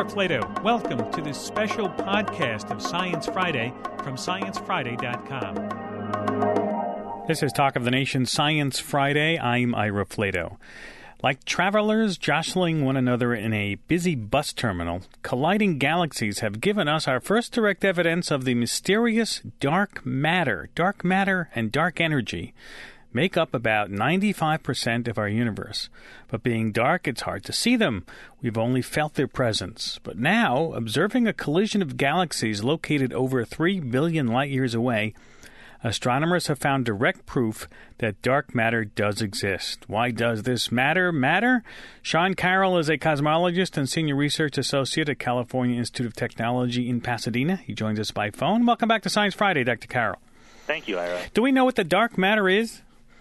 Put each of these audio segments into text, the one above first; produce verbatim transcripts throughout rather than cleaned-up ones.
Rufflato. Welcome to this special podcast of Science Friday from science friday dot com. This is Talk of the Nation Science Friday. I'm Ira Flato. Like travelers jostling one another in a busy bus terminal, colliding galaxies have given us our first direct evidence of the mysterious dark matter. Dark matter and dark energy make up about ninety-five percent of our universe. But being dark, it's hard to see them. We've only felt their presence. But now, observing a collision of galaxies located over three billion light-years away, astronomers have found direct proof that dark matter does exist. Why does this matter matter? Sean Carroll is a cosmologist and senior research associate at California Institute of Technology in Pasadena. He joins us by phone. Welcome back to Science Friday, Doctor Carroll. Thank you, Ira. Do we know what the dark matter is?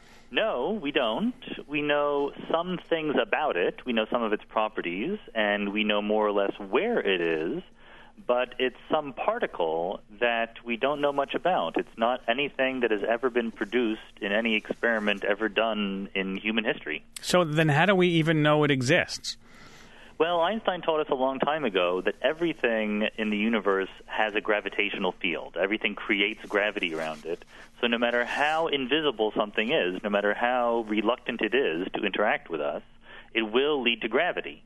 No, we don't. We know some things about it. We know some of its properties, and we know more or less where it is. But it's some particle that we don't know much about. It's not anything that has ever been produced in any experiment ever done in human history. So then how do we even know it exists? Well, Einstein taught us a long time ago that everything in the universe has a gravitational field. Everything creates gravity around it. So no matter how invisible something is, no matter how reluctant it is to interact with us, it will lead to gravity.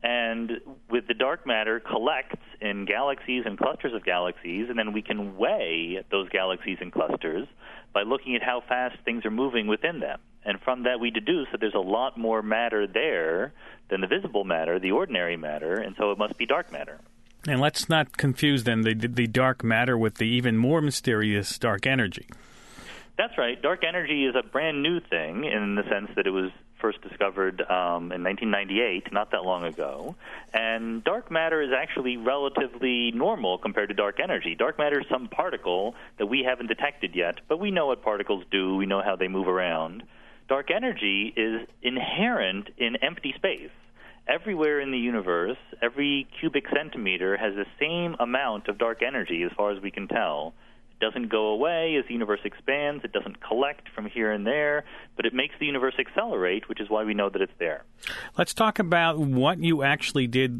And with the dark matter collects in galaxies and clusters of galaxies, and then we can weigh those galaxies and clusters by looking at how fast things are moving within them. And from that we deduce that there's a lot more matter there than the visible matter, the ordinary matter, and so it must be dark matter. And let's not confuse then the, the dark matter with the even more mysterious dark energy. That's right. Dark energy is a brand new thing in the sense that it was first discovered um, in nineteen ninety-eight, not that long ago. And dark matter is actually relatively normal compared to dark energy. Dark matter is some particle that we haven't detected yet, but we know what particles do. We know how they move around. Dark energy is inherent in empty space. Everywhere in the universe, every cubic centimeter has the same amount of dark energy as far as we can tell. Doesn't go away as the universe expands. It doesn't collect from here and there, but it makes the universe accelerate, which is why we know that it's there. Let's talk about what you actually did,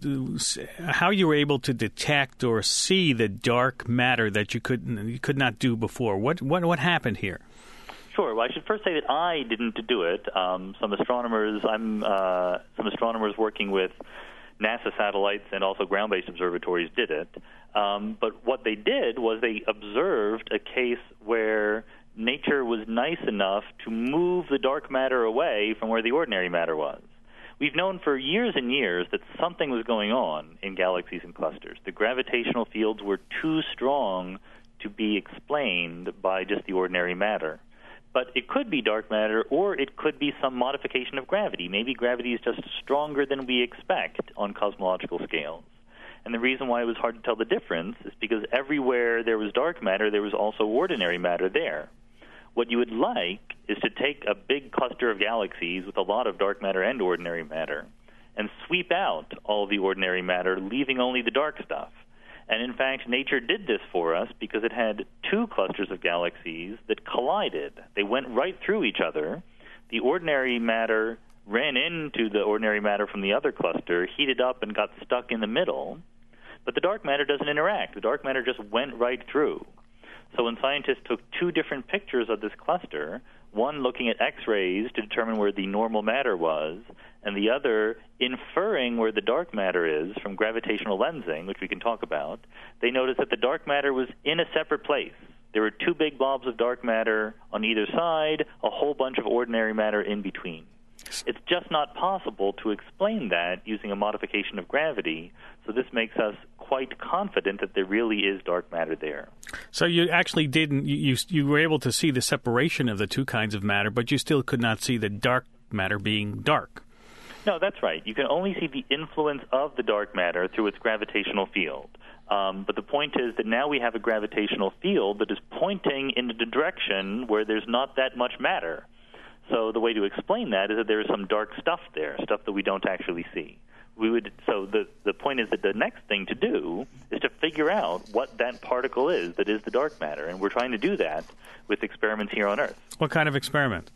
how you were able to detect or see the dark matter that you could you could not do before. What what what happened here? Sure. Well, I should first say that I didn't do it. Um, some astronomers, I'm uh, some astronomers working with NASA satellites and also ground-based observatories did it. Um, but what they did was they observed a case where nature was nice enough to move the dark matter away from where the ordinary matter was. We've known for years and years that something was going on in galaxies and clusters. The gravitational fields were too strong to be explained by just the ordinary matter. But it could be dark matter, or it could be some modification of gravity. Maybe gravity is just stronger than we expect on cosmological scales. And the reason why it was hard to tell the difference is because everywhere there was dark matter, there was also ordinary matter there. What you would like is to take a big cluster of galaxies with a lot of dark matter and ordinary matter and sweep out all the ordinary matter, leaving only the dark stuff. And in fact, nature did this for us because it had two clusters of galaxies that collided. They went right through each other. The ordinary matter ran into the ordinary matter from the other cluster, heated up, and got stuck in the middle. But the dark matter doesn't interact. The dark matter just went right through. So when scientists took two different pictures of this cluster, one looking at X-rays to determine where the normal matter was, and the other inferring where the dark matter is from gravitational lensing, which we can talk about, they noticed that the dark matter was in a separate place. There were two big blobs of dark matter on either side, a whole bunch of ordinary matter in between. It's just not possible to explain that using a modification of gravity, so this makes us quite confident that there really is dark matter there. So you actually didn't, you, you, you were able to see the separation of the two kinds of matter, but you still could not see the dark matter being dark. No, that's right. You can only see the influence of the dark matter through its gravitational field. Um, but the point is that now we have a gravitational field that is pointing in the direction where there's not that much matter. So the way to explain that is that there is some dark stuff there, stuff that we don't actually see. We would so the the point is that the next thing to do is to figure out what that particle is that is the dark matter, and we're trying to do that with experiments here on Earth. What kind of experiment?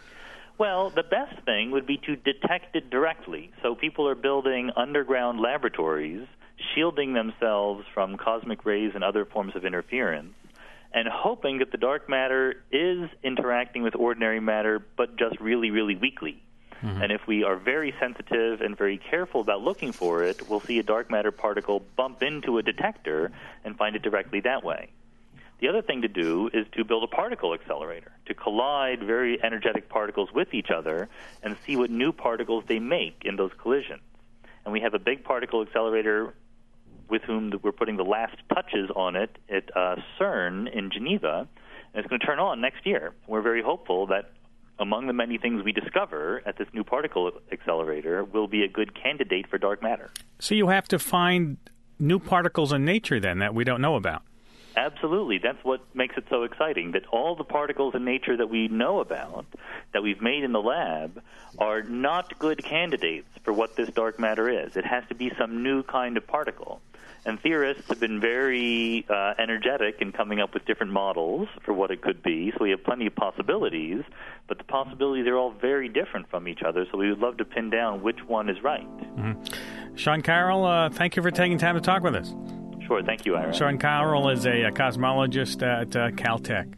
Well, the best thing would be to detect it directly. So people are building underground laboratories shielding themselves from cosmic rays and other forms of interference, and hoping that the dark matter is interacting with ordinary matter, but just really, really weakly. Mm-hmm. And if we are very sensitive and very careful about looking for it, we'll see a dark matter particle bump into a detector and find it directly that way. The other thing to do is to build a particle accelerator, to collide very energetic particles with each other and see what new particles they make in those collisions. And we have a big particle accelerator with whom we're putting the last touches on it at uh, CERN in Geneva, and it's going to turn on next year. We're very hopeful that among the many things we discover at this new particle accelerator will be a good candidate for dark matter. So you have to find new particles in nature, then, that we don't know about. Absolutely. That's what makes it so exciting, that all the particles in nature that we know about, that we've made in the lab, are not good candidates for what this dark matter is. It has to be some new kind of particle. And theorists have been very uh, energetic in coming up with different models for what it could be, so we have plenty of possibilities, but the possibilities are all very different from each other, so we would love to pin down which one is right. Mm-hmm. Sean Carroll, uh, thank you for taking time to talk with us. Sure, thank you, Ira. Sean Carroll is a, a cosmologist at uh, Caltech.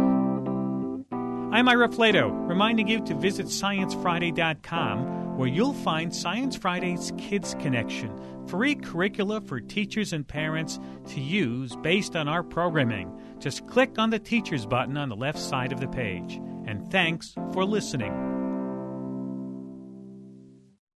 I'm Ira Flato, reminding you to visit science friday dot com, where you'll find Science Friday's Kids Connection, free curricula for teachers and parents to use based on our programming. Just click on the Teachers button on the left side of the page. And thanks for listening.